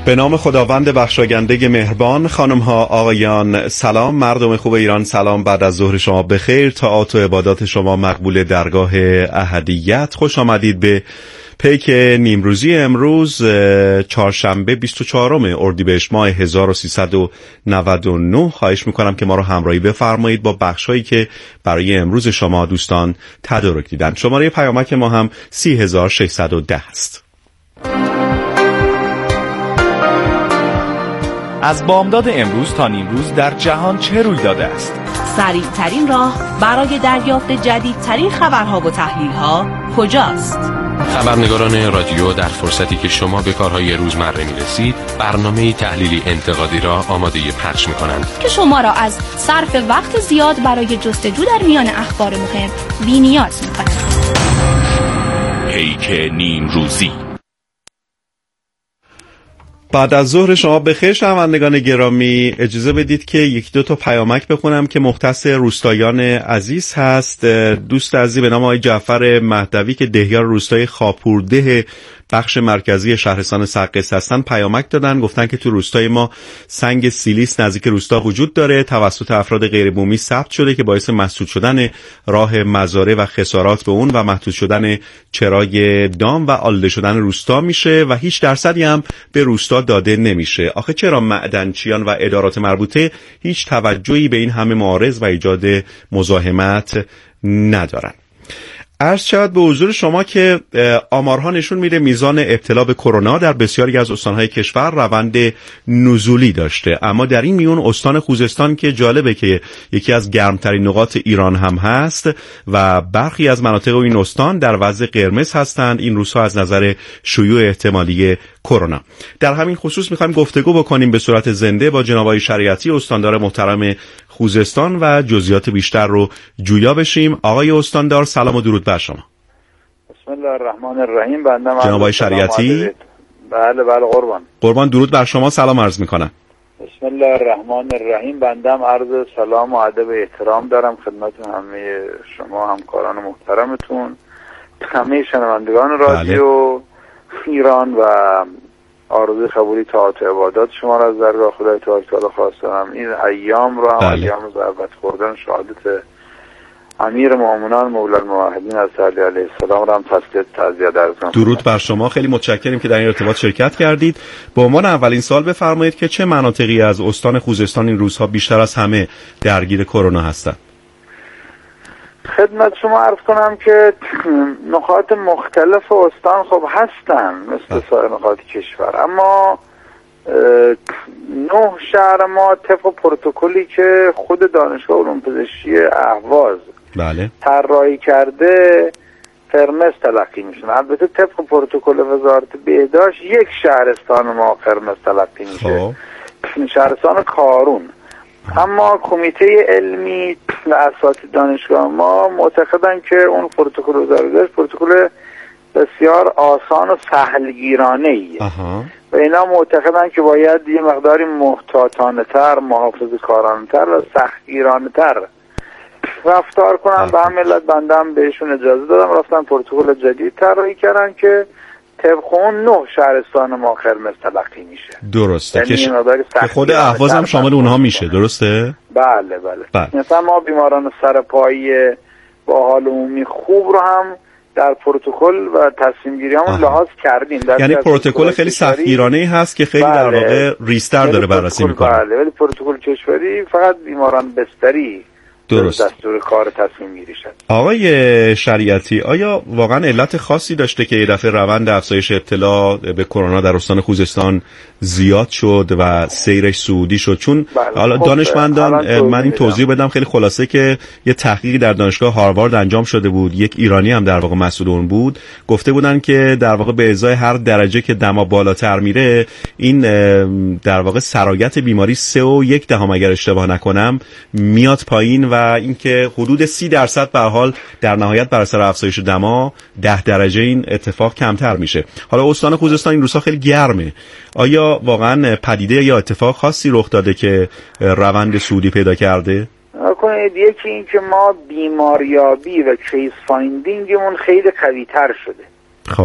به نام خداوند بخشاینده مهربان. خانم ها آقایان سلام، مردم خوب ایران سلام. بعد از ظهر شما بخیر، طاعات و عبادات شما مقبول درگاه احدیت. خوش آمدید به پیک نیمروزی امروز چهارشنبه 24 اردیبهشت ماه 1399. خواهش میکنم که ما رو همراهی بفرمایید با بخشایی که برای امروز شما دوستان تدارک دیدن. شماره پیامک ما هم 30610 است. از بامداد امروز تا نیمروز در جهان چه روی داده است؟ سریع‌ترین راه برای دریافت جدیدترین خبرها و تحلیل‌ها کجاست؟ خبرنگاران رادیو در فرصتی که شما به کارهای روزمره می‌رسید، برنامه تحلیلی انتقادی را آماده پخش می‌کنند که شما را از صرف وقت زیاد برای جستجو در میان اخبار مهم بی‌نیاز می‌کند. پیک نیمروزی. بعد از ظهر شما بخیر شنوندگان گرامی. اجازه بدید که یک دو تا پیامک بخونم که مختص روستایان عزیز هست. دوست عزیزی به نام آقای جعفر مهدوی که دهیار روستای خاپورده بخش مرکزی شهرستان سقز هستن پیامک دادن، گفتن که تو روستای ما سنگ سیلیس نزدیک روستا وجود داره، توسط افراد غیر بومی ثبت شده که باعث مسدود شدن راه مزارع و خسارات به اون و محدود شدن چرای دام و آلوده شدن روستا میشه و هیچ درصدی هم به روستا داده نمیشه. آخه چرا معدنچیان و ادارات مربوطه هیچ توجهی به این همه معارض و ایجاد مزاحمت ندارن؟ عرض شود به حضور شما که آمارها نشون میده میزان ابتلا به کرونا در بسیاری از استانهای کشور روند نزولی داشته، اما در این میون استان خوزستان که جالبه که یکی از گرمترین نقاط ایران هم هست و برخی از مناطق این استان در وضع قرمز هستند این روزها از نظر شیوع احتمالی کرونا. در همین خصوص میخوایم گفتگو بکنیم به صورت زنده با جناب آقای شریعتی استاندار محترم خوزستان و جزئیات بیشتر رو جویا بشیم. آقای استاندار سلام و درود بر شما. بسم الله الرحمن الرحیم. بنده جناب آقای شریعتی. بله قربان درود بر شما، سلام عرض میکنم. بسم الله الرحمن الرحیم. بندم عرض سلام و ادب احترام دارم خدمت همه شما همکاران محترمتون، همه شنوندگان رادیو ایران و آرزوی قبولی طاعات و عبادات شما را از درگاه خدای تعالی خواستم. این ایام را هم ایام ضربت خوردن شهادت امیر مومنان مولا الموحدین حضرت علی علیه السلام را هم تسلیت تعزیت عرض کنم. درود بر شما، خیلی متشکریم که در این ارتباط شرکت کردید. به عنوان اولین سوال بفرمایید که چه مناطقی از استان خوزستان این روزها بیشتر از همه درگیر کرونا هستند؟ خدمت شما عرض کنم که نقاط مختلف استان خب هستن مثل سایر نقاط کشور، اما 9 شهر ما طبق پروتکلی که خود دانشگاه علوم پزشکی اهواز طراحی کرده قرمز تلقی میشن. البته طبق پروتکل وزارت بهداشت یک شهرستان ما قرمز تلقی میشه، شهرستان کارون. اما کمیته علمی و اساتید دانشگاه ما معتقدن که اون پروتکل وزارت بهداشت پروتکل بسیار آسان و سهلگیرانه‌ایه و اینا معتقدن که باید یه مقداری محتاطانه‌تر، محافظه‌کارانه‌تر و سختگیرانه‌تر رفتار کنن. به هم علت بندم بهشون اجازه دادم رفتن پروتکل جدید طراحی کردن که طبق اون 9 شهرستان ما قرمز تلقی میشه. درسته که خود اهواز هم شامل اونها میشه، درسته؟ بله. مثلا ما بیماران سرپایی با حال عمومی خوب رو هم در پروتکل و تصمیم گیریامون لحاظ کردیم. یعنی پروتکل خیلی سختگیرانه‌ای هست که خیلی در واقع ریستر داره بررسی میکنه. بله، ولی پروتکل کشوری فقط بیماران بستری درست دستور کار تصمیم گیری شد. آقای شریعتی، آیا واقعا علت خاصی داشته که یه دفعه روند افزایش ابتلا به کرونا در استان خوزستان زیاد شد و سیرش صعودی شد؟ چون حالا دانشمندان، من این توضیح بدم خیلی خلاصه، که یه تحقیقی در دانشگاه هاروارد انجام شده بود، یک ایرانی هم در واقع مسئول اون بود، گفته بودن که در واقع به ازای هر درجه که دما بالاتر میره این در واقع سرایت بیماری 3.1 اگر اشتباه نکنم میاد پایین و اینکه حدود 30% به حال در نهایت بر اثر افزایش دما 10 درجه این اتفاق کمتر میشه. حالا استان خوزستان این روزها خیلی گرمه، آیا واقعا پدیده یا اتفاق خاصی رخ داده که روند صعودی پیدا کرده؟ کنید یکی این که ما بیماریابی و کیس فایندینگمون خیلی قوی تر شده. خب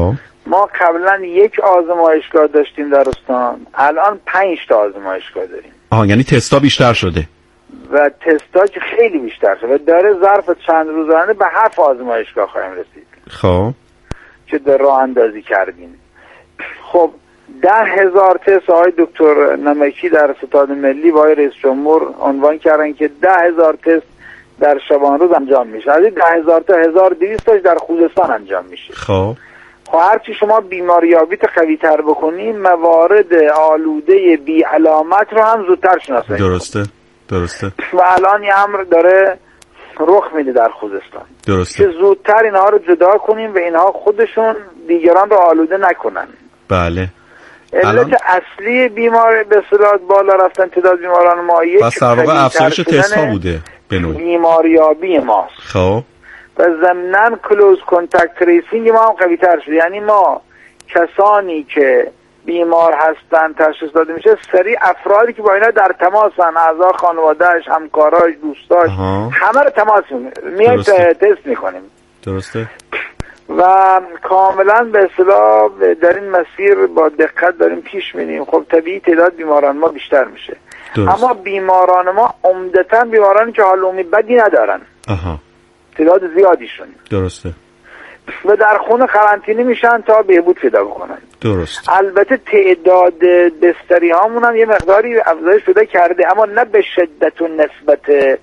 ما قبلا 1 آزمایشگاه داشتیم در استان، الان 5 تا آزمایشگاه داریم. یعنی تستا بیشتر شده و تستا که خیلی بیشتر شده و داره ظرف چند روزانه به 7 آزمایشگاه خواهیم رسید. خب که در راه اندازی کردیم. خب 10,000 تست آقای دکتر نمکی در ستاد ملی با آقای رئیس جمهور عنوان کردن که 10,000 تست در شبان روز انجام میشه. از این 10,000 تا 1200 تاش در خوزستان انجام میشه. خب هرچی شما بیماریابیت قوی تر بکنیم موارد آلوده بی علامت رو هم زودتر شناسایی. درسته. و الان یه امر داره رخ میده در خوزستان. درسته. که زودتر اینها رو جدا کنیم و اینها خودشون دیگران رو آلوده نکنن. بله. علت اصلی بیمار به اصطلاح بالا رفتن تعداد بیماران ما یک پس در واقع افزایش تست ها بوده به نوعی بیماریابی ماست. خب و ضمناً کلوز کانتکت تریسینگ ما هم قوی تر شده. یعنی ما کسانی که بیمار هستن تشخیص داده میشه سریع افرادی که با اینا در تماسن، اعضا خانواده‌اش، همکاراش، دوستاش، همه رو تماس میایم تست میکنیم. درسته. و کاملا به اصطلاح در این مسیر با دقت داریم پیش میریم. خب طبیعی تعداد بیماران ما بیشتر میشه. درست. اما بیماران ما عمدتاً بیمارانی که حال عمومی بدی ندارن. تعداد زیادیشون. درسته. و در خونه قرنطینه میشن تا بهبود پیدا بکنن. درست. البته تعداد بستری هامون هم یه مقداری افزایش پیدا کرده اما نه به شدت و نسبت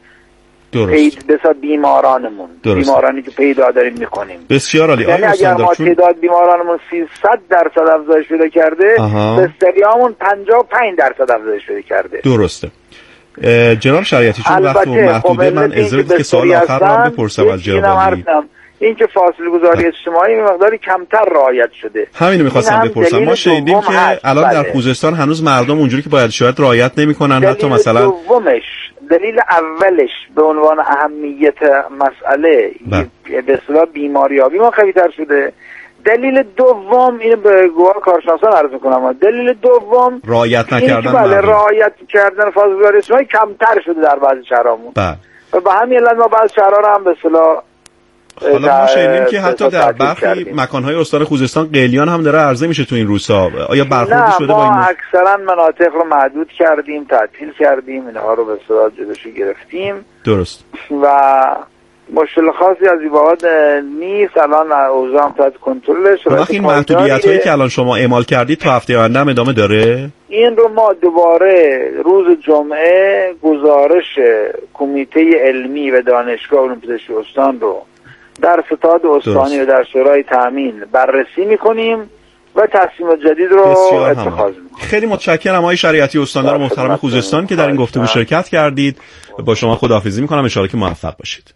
بسا بیمارانمون. بیمارانی که پیدا داریم میکنیم. بسیار عالی. یعنی اگر ما تعداد بیمارانمون 300% افزایش پیدا کرده بستری هامون 55% افزایش پیدا کرده. درسته. جناب شریعتی چون وقت محدوده من اجازه بدید که سوال آخر رو بپرسم از جناب عالی. این که فاصله گذاری اجتماعی مقداری کمتر رعایت شده. همینو می‌خواستم بپرسم. ما شنیدیم که الان در خوزستان هنوز مردم اونجوری که باید شاید رعایت نمی‌کنن. حتی مثلا دومش دلیل اولش به عنوان اهمیت مسئله به اصطلاح بیماریابی ما قوی‌تر شده. دلیل دوم اینو به گواه کارشناسان عرض می‌کنم. دلیل دوم رعایت نکردن. بله رعایت کردن فاصله گذاری اجتماعی کمتر شده در بعضی شهرامون. و به همین علت ما بعضی شهرها رو هم به اصطلاح حالا ما شنیدیم که حتی در برخی مکان‌های استان خوزستان قلیان هم داره عرضه میشه تو این روزها. آیا برخوردی شده با این؟ ما اکثرا مناطق رو محدود کردیم، تعطیل کردیم، اینها رو به اصطلاح جلوشو گرفتیم. درست. و مشکل خاصی از این بابت نیست. الان اوضاع هم تحت کنترل شده. وقتی این محدودیت‌هایی که الان شما اعمال کردید تا هفته آینده هم ادامه داره؟ این رو ما دوباره روز جمعه گزارش کمیته علمی و دانشگاه علوم پزشکی استان رو در ستاد استانی و در شورای تامین بررسی میکنیم و تصمیم جدید رو اتخاذ میکنیم. خیلی متشکرم آقای شریعتی استاندار محترم خوزستان که در این گفتگو شرکت کردید. با شما خداحافظی میکنم. ان شاءالله که موفق باشید.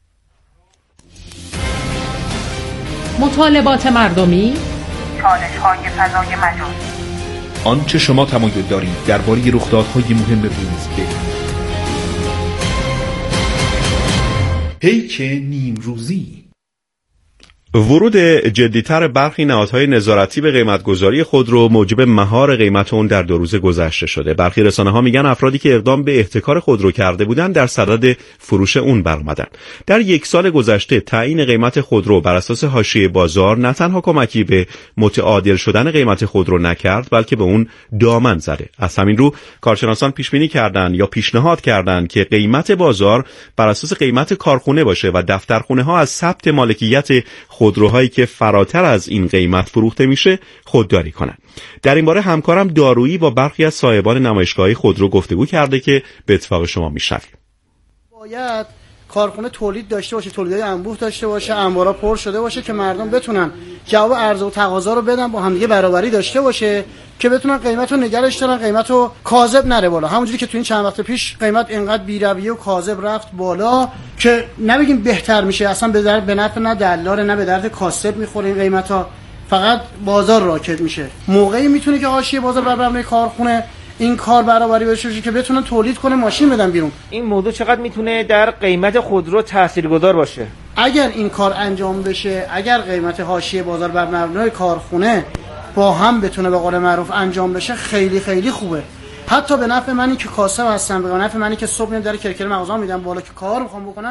مطالبات مردمی، چالش‌های فضای مجازی، آنچه شما تمایل دارید درباره رخدادهای مهم روز بگویید. پیک نیمروزی. ورود جدی‌تر برخی نهادهای نظارتی به قیمت‌گذاری خودرو موجب مهار قیمت اون در 2 روز گذشته شده. برخی رسانه‌ها میگن افرادی که اقدام به احتکار خودرو کرده بودند در صدد فروش اون برآمدن. در 1 سال گذشته تعیین قیمت خودرو بر اساس حاشیه بازار نه تنها کمکی به متعادل شدن قیمت خودرو نکرد بلکه به اون دامن زده. از همین رو کارشناسان پیش بینی کردند یا پیشنهاد کردند که قیمت بازار بر اساس قیمت کارخونه باشه و دفترخونه‌ها از ثبت مالکیت خودروهایی که فراتر از این قیمت فروخته میشه خودداری کنند. در این باره همکارم دارویی با برخی از صاحبان نمایشگاه‌های خودرو گفتگو کرده که به اتفاق شما میشنویم. باید کارخونه تولید داشته باشه، تولیدات انبوه داشته باشه، انبارا پر شده باشه که مردم بتونن جواب عرضه و تقاضا رو بدن، با همدیگه برابری داشته باشه که بتونن قیمت رو نگرش دارن، قیمت رو کاذب نره بالا. همونجوری که تو این چند وقت پیش قیمت اینقدر بی‌رویه و کاذب رفت بالا که نمیگیم بهتر میشه، اصلا به نفع نه دلال نه به درد کاسب میخوره این قیمتا، فقط بازار راکد میشه. موقعی میتونه که حاشیه بازار بر مبنای کارخونه این کار برابری بشه که بتونن تولید کنه ماشین بدن بیرون. این موضوع چقدر میتونه در قیمت خودرو تاثیرگذار باشه؟ اگر این کار انجام بشه، اگر قیمت حاشیه بازار بر مبنای کارخونه با هم بتونه به قول معروف انجام بشه خیلی خیلی خوبه. حتی به نفع منی که کاسب هستم، به نفع منی که صبح میام در کرکر مغازه میدم بالا که کار میخوام بکنم،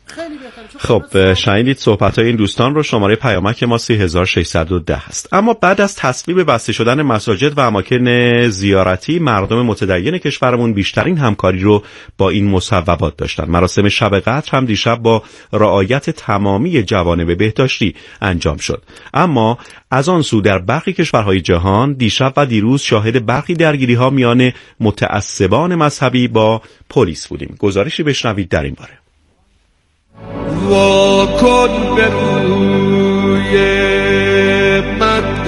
خب شنیدید صحبت‌های این دوستان رو. شماره پیامک ما 3610 هست. اما بعد از تصویب بسته شدن مساجد و اماکن زیارتی، مردم متدین کشورمون بیشترین همکاری رو با این مصوبات داشتن. مراسم شب قدر هم دیشب با رعایت تمامی جوانب بهداشتی انجام شد. اما از آن سو در برخی کشورهای جهان دیشب و دیروز شاهد برخی درگیری‌ها میان متعصبان مذهبی با پلیس بودیم. گزارشی بشنوید در این باره. واکن به روی من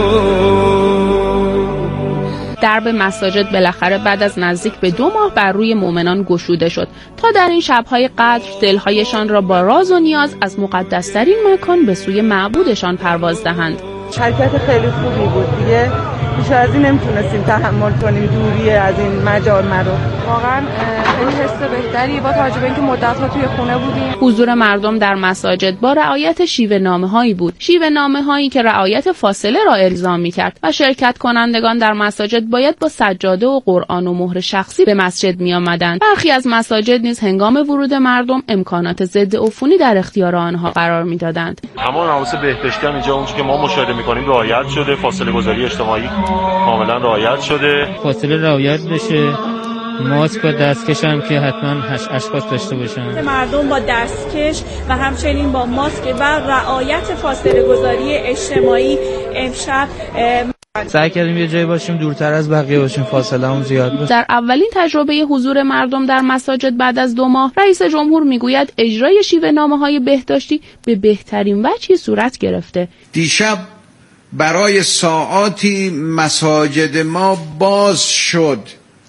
درب مساجد بالاخره بعد از نزدیک به 2 ماه بر روی مؤمنان گشوده شد تا در این شب‌های قدر دل‌هایشان را با راز و نیاز از مقدس‌ترین مکان به سوی معبودشان پرواز دهند. حرکت خیلی خوبی بود دیگه، بیشتر از این نمیتونستیم تحمل کنیم دوری از این مجال رو. واقعا خیلی حس بهتری با توجه به اینکه مدت‌ها توی خونه بودیم. حضور مردم در مساجد با رعایت شیوه نامه‌هایی بود، شیوه نامه‌هایی که رعایت فاصله را الزام می‌کرد و شرکت کنندگان در مساجد باید با سجاده و قرآن و مهر شخصی به مسجد می‌آمدند. برخی از مساجد نیز هنگام ورود مردم امکانات ضد عفونی در اختیار آنها قرار می‌دادند. تمام حواس بهداشتی هم اینجا اونجوری که ما مشاهده می‌کنیم رعایت شده، فاصله گذاری اجتماعی کاملا رعایت شده، فاصله رعایت بشه، ماسک و دستکش هم که حتما اشخاص داشته باشن. مردم با دستکش و همچنین با ماسک و رعایت فاصله گذاری اجتماعی امشب سعی کردیم یه جایی باشیم دورتر از بقیه باشیم، فاصله‌مون زیاد باشه. در اولین تجربه حضور مردم در مساجد بعد از 2 ماه، رئیس جمهور میگوید اجرای شیوه نامه‌های بهداشتی به بهترین وجهی صورت گرفته. دیشب برای ساعاتی مساجد ما باز شد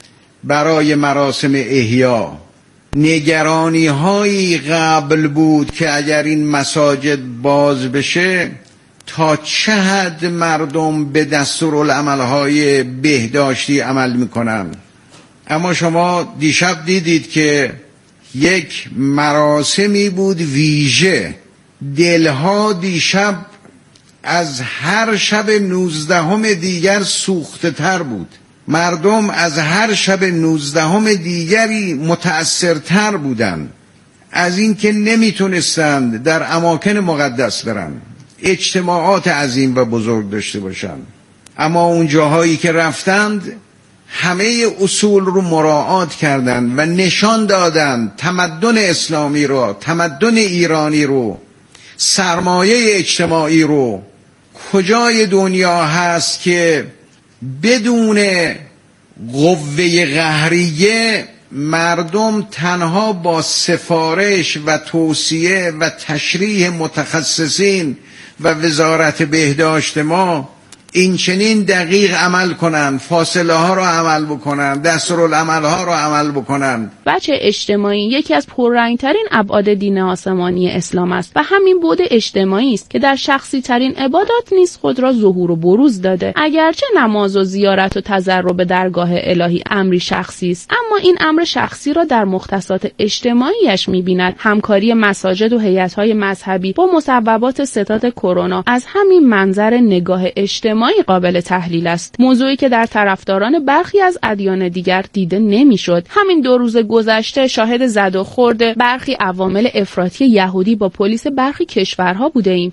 برای مراسم احیا. نگرانی هایی قبل بود که اگر این مساجد باز بشه تا چه حد مردم به دستورالعمل های بهداشتی عمل میکنن. اما شما دیشب دیدید که یک مراسمی بود ویژه. دلها دیشب از هر شب 19 دیگر سوخته تر بود. مردم از هر شب 19 دیگری متأثرتر بودند از اینکه نمیتونستند در اماکن مقدس برن، اجتماعات عظیم و بزرگ داشته باشند. اما اون جاهایی که رفتند همه اصول رو مراعات کردند و نشان دادند تمدن اسلامی رو، تمدن ایرانی رو، سرمایه اجتماعی رو کجای دنیا هست که بدون قوه قهریه مردم تنها با سفارش و توصیه و تشریح متخصصین و وزارت بهداشت ما این چنین دقیق عمل کنن، فاصله ها رو عمل بکنن، دستورالعمل ها رو عمل بکنن. بچه اجتماعی یکی از پررنگترین ابعاد دین آسمانی اسلام است و همین بعد اجتماعی است که در شخصی ترین عبادات نیز خود را ظهور و بروز داده. اگرچه نماز و زیارت و تضرع به درگاه الهی امری شخصی است، اما این امر شخصی را در مختصات اجتماعیش می‌بیند. همکاری مساجد و هیئت‌های مذهبی با مصوبات ستاد کرونا از همین منظر نگاه اجتماعی قابل تحلیل است، موضوعی که در طرفداران برخی از ادیان دیگر دیده نمیشد. همین 2 روز گذشته شاهد زد و خورد برخی عوامل افراطی یهودی با پلیس برخی کشورها بوده ایم.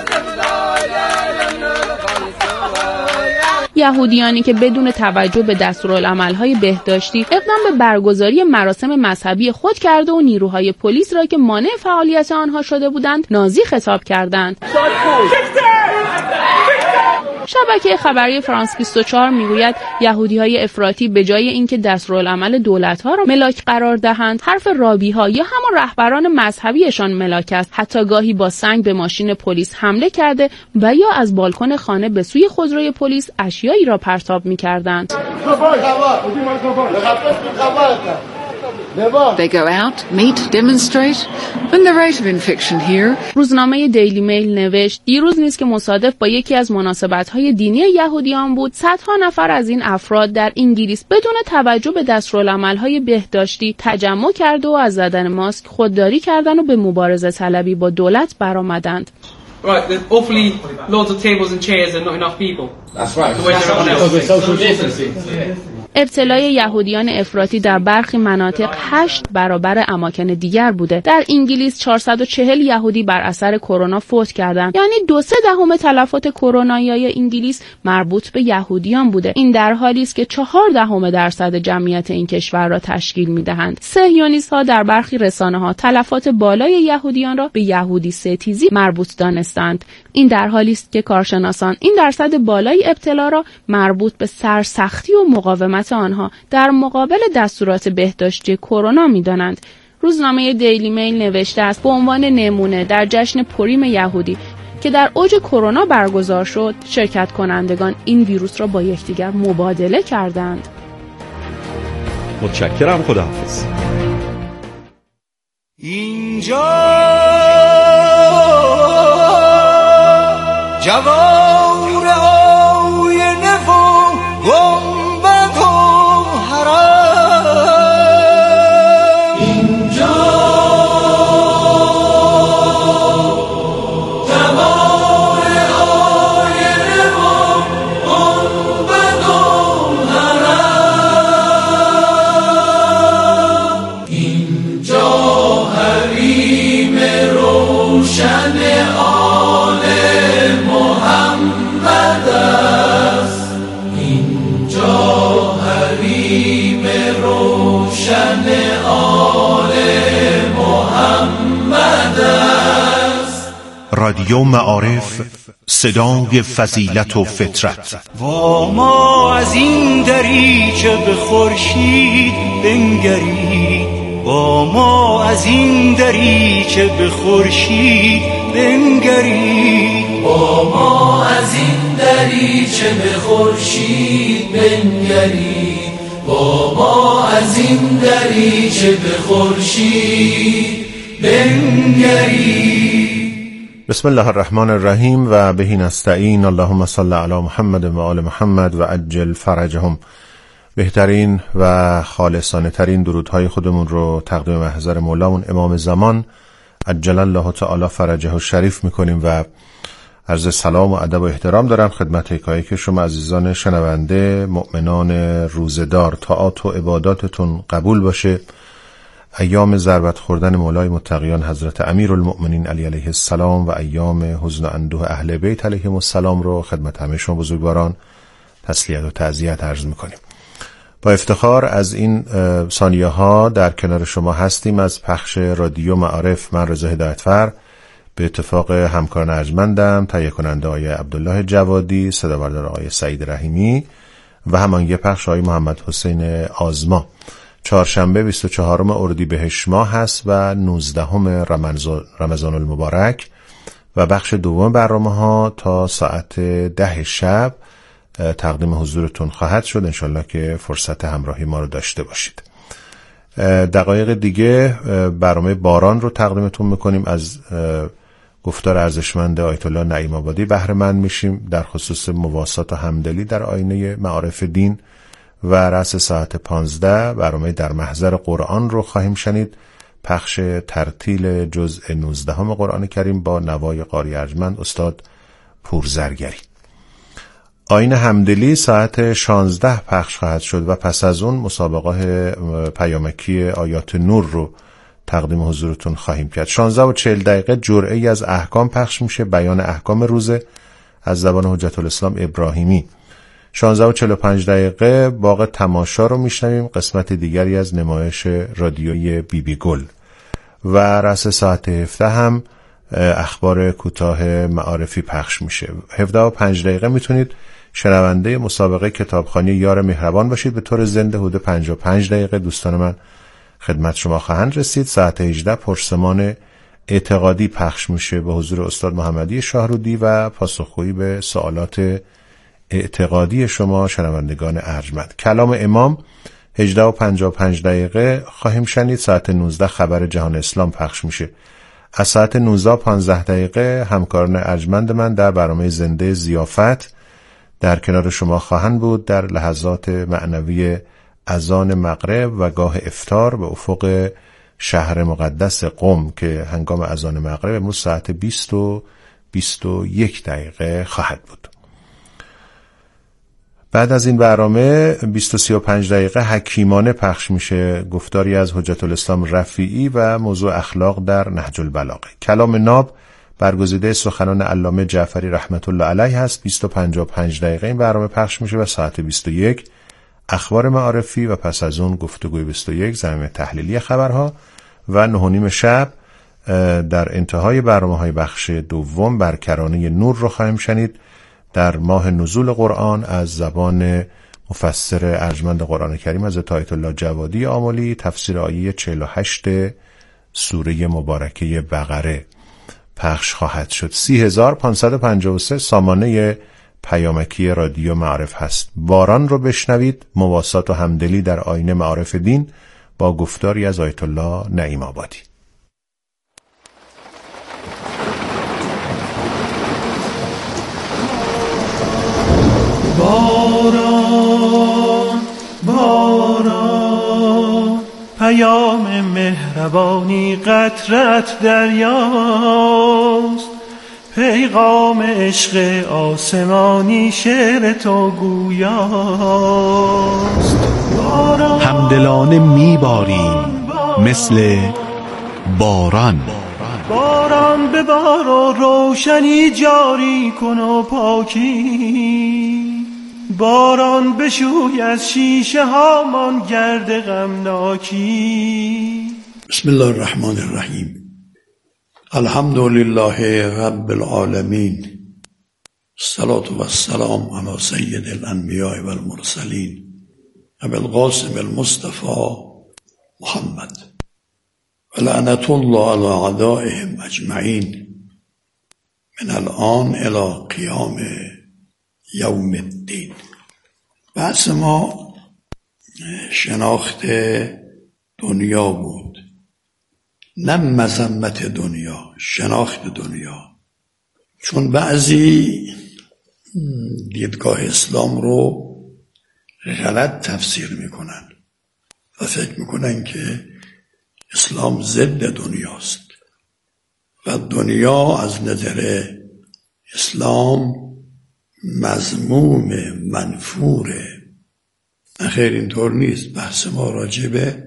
یهودیانی که بدون توجه به دستورالعمل‌های بهداشتی اقدام به برگزاری مراسم مذهبی خود کرده و نیروهای پلیس را که مانع فعالیت آنها شده بودند نازی خطاب کردند. شبکه خبری فرانس 24 میگوید یهودی‌های افراطی به جای اینکه دستورالعمل دولت‌ها را ملاک قرار دهند، حرف رابی‌ها یا همان رهبران مذهبیشان ملاک است. حتی گاهی با سنگ به ماشین پلیس حمله کرده و یا از بالکن خانه به سوی خودروی پلیس اشیایی را پرتاب می‌کردند. They go out, meet, demonstrate, and the rate of infection here. روزنامه دیلی میل نوشت دیروز نیز که مصادف با یکی از مناسبت‌های دینی یهودیان بود، صدها نفر از این افراد در انگلیس بدون توجه به دستورالعمل‌های بهداشتی تجمع کرده و از زدن ماسک خودداری کردند و به مبارزه طلبی با دولت برآمدند. Right, there's awfully loads of tables and chairs and not enough people. That's right. ابتلای یهودیان افراطی در برخی مناطق 8 برابر اماکن دیگر بوده. در انگلیس 440 یهودی بر اثر کرونا فوت کردند. یعنی 2/3 تلفات کرونایی انگلیس مربوط به یهودیان بوده. این در حالی است که 0.4% جمعیت این کشور را تشکیل می‌دهند. صهیونیست‌ها در برخی رسانه‌ها تلفات بالای یهودیان را به یهودی ستیزی مربوط دانستند. این در حالی است که کارشناسان این درصد بالای ابتلا را مربوط به سرسختی و مقاومت آنها در مقابل دستورات بهداشتی کرونا می‌دانند. روزنامه دیلی میل نوشته است به عنوان نمونه در جشن پوریم یهودی که در اوج کرونا برگزار شد، شرکت کنندگان این ویروس را با یکدیگر مبادله کردند. متشکرم، خداحافظ. اینجا جوار آینه و گنبد و حرم، اینجا جوار آینه و گنبد و حرم، اینجا حریم روشن آل محمد است، اینجا حریم روشن آل محمد است. رادیو معارف، صدای فضیلت و فطرت. و ما از این دریچه به خورشید بنگرید، با ما از این دریچه به خورشید بنگرید، با ما از این دریچه به خورشید بنگرید، با ما از این دریچه به خورشید بنگرید. بسم الله الرحمن الرحیم و به نستعین. اللهم صل علی محمد و آل محمد و عجل فرجهم. بهترین و خالصانه ترین درودهای خودمون رو تقدیم محضر مولامون امام زمان عجل الله تعالی فرجه شریف میکنیم و عرض سلام و ادب و احترام دارم خدمت یکایک شما عزیزان شنونده. مؤمنان روزدار، طاعات و عباداتتون قبول باشه. ایام ضربت خوردن مولای متقیان حضرت امیرالمؤمنین علی علیه السلام و ایام حزن و اندوه اهل بیت علیهم السلام رو خدمت همه شما بزرگواران تسلیت و تعزیت عرض میکنیم. با افتخار از این ثانیه ها در کنار شما هستیم از پخش رادیو معارف. من رضا هدایتفر به اتفاق همکاران ارجمندم، تهیه کننده آقای عبدالله جوادی، صدابردار آقای سعید رحیمی و همانگی پخش آقای محمد حسین آزما. چهارشنبه 24 اردیبهشت ماه هست و 19 رمضان المبارک و بخش دوم برنامه ها تا ساعت 10 شب تقدیم حضورتون خواهد شد. انشالله که فرصت همراهی ما رو داشته باشید. دقایق دیگه برنامه باران رو تقدیمتون میکنیم. از گفتار ارزشمند آیت الله نعیم آبادی بهره مند میشیم در خصوص مواسات و همدلی در آینه معارف دین و رأس ساعت 15 برنامه در محضر قرآن رو خواهیم شنید. پخش ترتیل جزء 19 قرآن کریم با نوای قاری ارجمند استاد پورزرگری. آیین همدلی ساعت 16 پخش خواهد شد و پس از اون مسابقه پیامکی آیات نور رو تقدیم حضورتون خواهیم کرد. 16:40 جرعه‌ای از احکام پخش میشه، بیان احکام روزه از زبان حجت الاسلام ابراهیمی. 16:45 باغ تماشا رو میشنویم، قسمت دیگری از نمایش رادیویی بی بی گل و رأس ساعت 17 هم اخبار کوتاه معارفی پخش میشه. 17:05 میتونید شنونده مسابقه کتابخوانی یار مهربان باشید. به طور زنده حدود 55 دقیقه دوستان من خدمت شما خواهند رسید. ساعت 18 پرسمان اعتقادی پخش میشه به حضور استاد محمدی شاهرودی و پاسخگویی به سوالات اعتقادی شما شنوندگان ارجمند. کلام امام 18:55 خواهیم شنید. ساعت 19 خبر جهان اسلام پخش میشه. از ساعت 19:15 همکاران ارجمند من در برنامه زنده ضیافت در کنار شما خواهند بود در لحظات معنوی اذان مغرب و گاه افطار به افق شهر مقدس قم که هنگام اذان مغرب امروز ساعت 20:21 خواهد بود. بعد از این برنامه 20-35 دقیقه حکیمانه پخش میشه، گفتاری از حجت الاسلام رفیعی و موضوع اخلاق در نهج البلاغه. کلام ناب برگزیده سخنان علامه جعفری رحمت الله علیه هست. 20-55 دقیقه این برنامه پخش میشه و ساعت 21 اخبار معارفی و پس از اون گفتگوی 21 زمینه تحلیلی خبرها و 9:30 شب در انتهای برنامه‌های بخش دوم بر کرانه نور رو خواهیم شنید در ماه نزول قرآن از زبان مفسر ارجمند قرآن کریم حضرت آیت الله جوادی آملی، تفسیر آیه 48 سوره مبارکه بقره پخش خواهد شد. 3553 سامانه پیامکی رادیو معارف هست. باران رو بشنوید، مواسات و همدلی در آیین معارف دین با گفتاری از آیت الله نعیم آبادی. باران باران پیام مهربانی قطرت دریاست، پیغام عشق آسمانی شعر تو گویاست. همدلانه میباریم مثل باران، باران به بار و روشنی جاری کن و پاکی، باران بشوی از شیشه هامان گرد غمناکی. بسم الله الرحمن الرحیم. الحمد لله رب العالمین، الصلاة والسلام علی سید الانبیاء والمرسلین ابی القاسم المصطفى محمد و لعنت الله علی اعدائهم اجمعین من الان الی قیام یوم الدین. بحث ما شناخت دنیا بود، نه مذمت دنیا، شناخت دنیا. چون بعضی دیدگاه اسلام رو غلط تفسیر میکنن و فکر میکنن که اسلام ضد دنیاست و دنیا از نظر اسلام مذموم منفوره. خیر اینطور نیست. بحث ما راجع به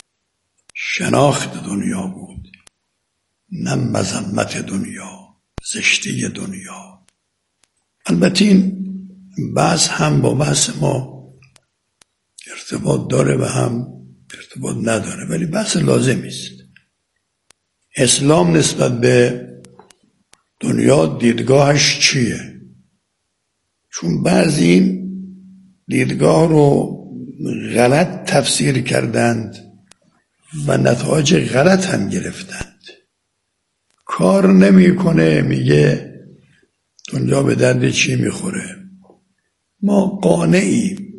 شناخت دنیا بود، نه مذمت دنیا، زشتی دنیا. البته این بحث هم با بحث ما ارتباط داره و هم ارتباط نداره، ولی بحث لازمی است. اسلام نسبت به دنیا دیدگاهش چیه؟ چون بعضی این دیدگاه رو غلط تفسیر کردند و نتایج غلط هم گرفتند. کار نمیکنه، میگه دنیا به درد چی میخوره. ما قانعیم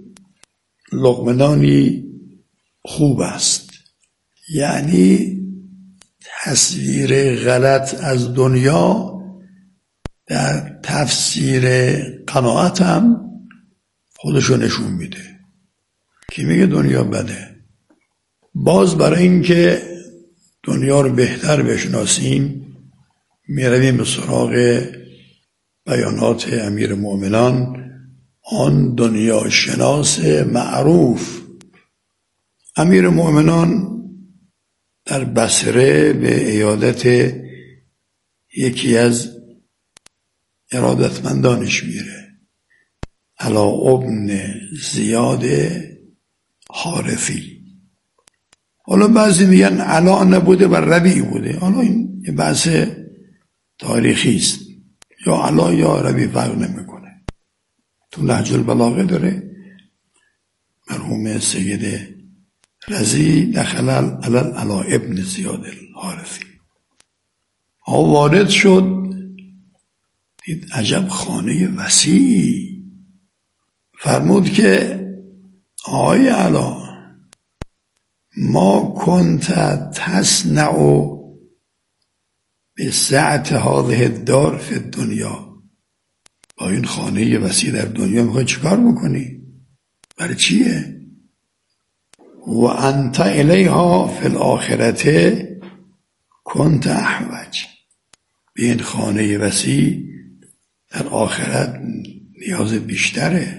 لقمه خوب است. یعنی تصویر غلط از دنیا در تفسیر قناعت هم خودشو نشون میده. کی میگه دنیا بده؟ باز برای اینکه دنیا رو بهتر بشناسیم میرویم به سراغ بیانات امیر مومنان، آن دنیا شناس معروف. امیر مومنان در بصره به عیادت یکی از ارادتمندانش میره، علا ابن زیاد حارفی. حالا بعضی میگن علا نبوده و ربیع بوده. حالا این یه بحث تاریخی است، یا علا یا ربیع فرق نمیکنه. تو نهج البلاغه داره مرحوم سید رضی دخل علا ابن زیاد الحارفی. وارد شد، دید عجب خانه وسیع. فرمود که آقای علا، ما کنت تصنع به سعت هذه الدار فی الدنیا. با این خانه وسیع در دنیا میخوای چیکار بکنی؟ برای چیه؟ و انت الیها فی الاخرته کنت احوج. به این خانه وسیع در آخرت نیاز بیشتره.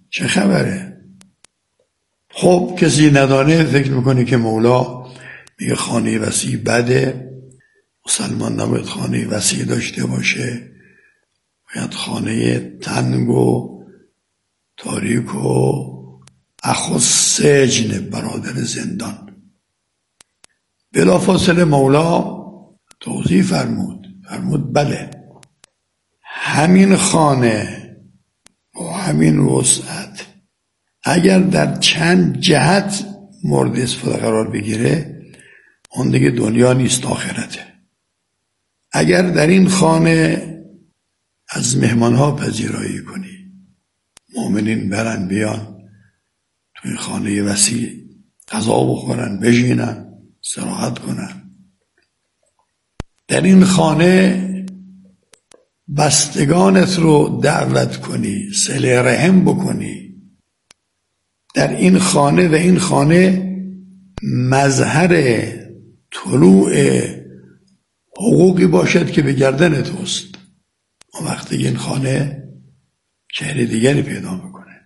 چه خبره؟ خب کسی ندانه فکر میکنه که مولا میگه خانه وسیع بده، مسلمان نباید خانه وسیع داشته باشه، باید خانه تنگ و تاریک و اخو سجن، برادر زندان. بلافاصله مولا توضیح فرمود بله، همین خانه با همین وسعت اگر در چند جهت مورد استفاده قرار بگیره اون دیگه دنیا نیست، آخرته. اگر در این خانه از مهمانها پذیرایی کنی، مؤمنین برن بیان تو این خانه وسیع غذا بخورن، بشینن، استراحت کنن، در این خانه بستگانت رو دعوت کنی، صله رحم بکنی، در این خانه و این خانه مظهر طلوع حقوقی باشد که به گردن توست، اون وقتی این خانه چهره دیگری پیدا میکنه.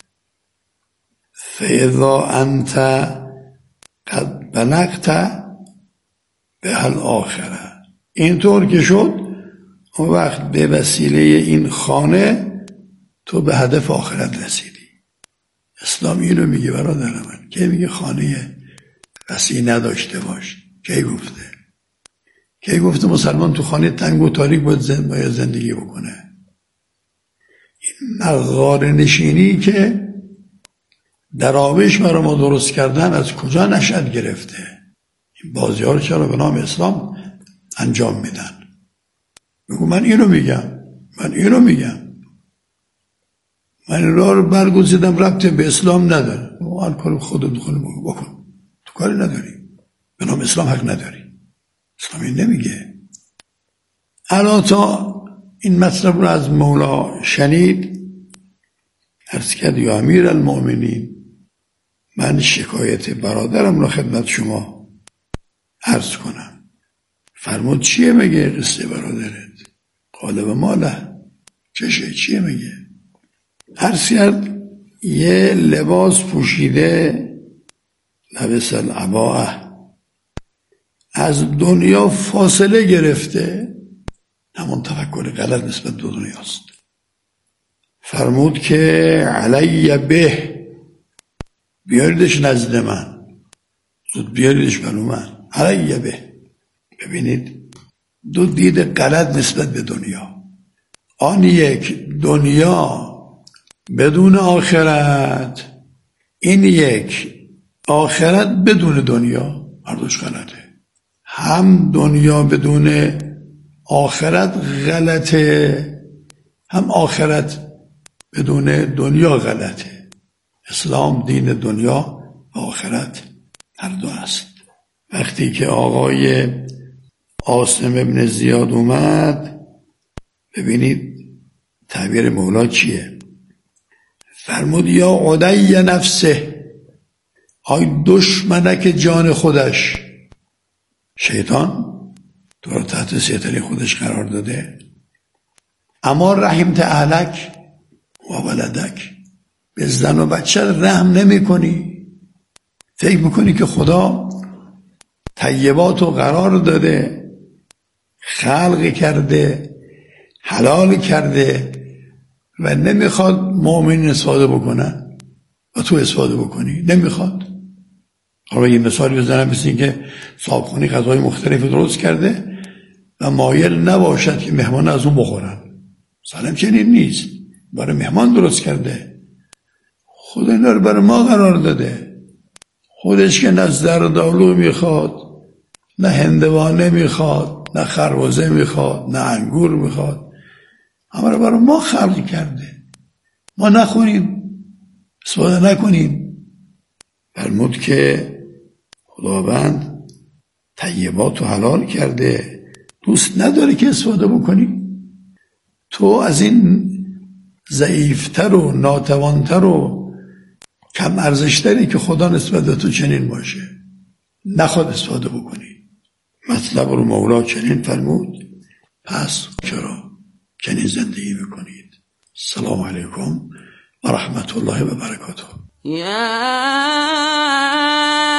فاذا انت قد بلغت به الاخره، اینطور که شد اون وقت به وسیله این خانه تو به هدف آخرت رسیدی. اسلام اینو میگه برادر من، که میگه خانه وسیع نداشته باش؟ کی گفته؟ کی گفته مسلمان تو خانه تنگ و تاریک باید زندگی بکنه؟ این مغار نشینی که دراویش برای ما درست کردن از کجا نشأت گرفته؟ این بازی ها رو چرا به نام اسلام انجام میدن؟ بگو من اینو میگم، من راه رو برگزیدم، ربطی به اسلام نداره، هر کاری خودت بکنی بکن، تو کاری نداری، به نام اسلام حق نداری. اسلام این نمیگه. الان تا این مطلب رو از مولا شنید، عرض کرد یا امیر المؤمنین، من شکایت برادرم رو خدمت شما عرض کنم. فرمود چیه مگه قصه برادرت؟ قال و ماله، چیه مگه؟ عرض کرد یه لباس پوشیده، لبس العباءه، از دنیا فاصله گرفته، همون تفکر غلط نسبت به دنیاست. فرمود که علی به، بیاریدش نزد من، زود بیاریدش برو من، علی به. ببینید دو دید غلط نسبت به دنیا. آن یک دنیا بدون آخرت، این یک آخرت بدون دنیا، هر دوش غلطه. هم دنیا بدون آخرت غلطه، هم آخرت بدون دنیا غلطه. اسلام دین دنیا و آخرت هر دو است. وقتی که آقای عاصم ابن زیاد اومد، ببینید تعبیر مولا چیه؟ فرمود یا عدی نفسه، آی دشمنک جان خودش. شیطان تو رو تحت سیطره خودش قرار داده. اما رحمت اهلک و ولدک، به زن و بچه رحم نمی کنی. فکر میکنی که خدا طیبات رو قرار داده، خلق کرده، حلال کرده و نمیخواد مؤمنین استفاده بکنن و تو استفاده بکنی، نمیخواد. حالا یه مثالی بزنم، مثل این که صاحبخونه غذای مختلفی درست کرده و مایل نباشد که مهمان از اون بخورن. سلام چنین نیست، برای مهمان درست کرده. خدا اینا رو برای ما قرار داده. خودش که نه زردآلو میخواد، نه هندوانه میخواد، نه خربزه میخواد، نه انگور میخواد، همه رو برای ما خلق کرده. ما نخوریم، استفاده نکنیم. فرمود که خداوند طیبات رو حلال کرده، دوست نداره که استفاده بکنی. تو از این ضعیفتر و ناتوانتر و کم ارزشتری که خدا نسبت به تو چنین باشه، نخواد استفاده بکنی. مطلب رو مولا چنین فرمود، پس چرا چنین زندگی میکنید؟ السلام علیکم و رحمت الله و برکاته.